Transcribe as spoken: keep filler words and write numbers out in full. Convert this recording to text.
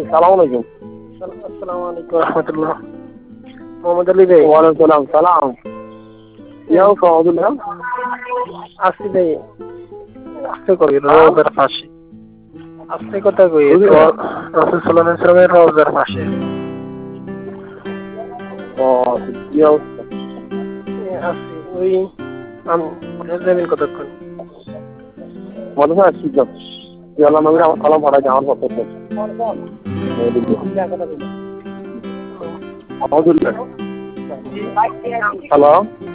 সালাম আলাইকুম। আসসালামু আলাইকুম রহমতুল্লাহ। মোহাম্মদ আলী ভাই। ওয়ালাইকুম সালাম সালাম। ইয়াও সহদুল্লাহ আসি ভাই আস্তে করি রোজার পাশে আস্তে কথা কই রাসূল সাল্লাল্লাহু আলাইহি ওয়াসাল্লামের রওজার পাশে। ও কি অবস্থা? আসি ওই আমি যাবেন কতক্ষণ? মনে হয় আসছি তো ইয়ালা নবীর আমার সালাম পাঠাই আমার পক্ষে থেকে। আলহামদুলিল্লাহ। হ্যালো।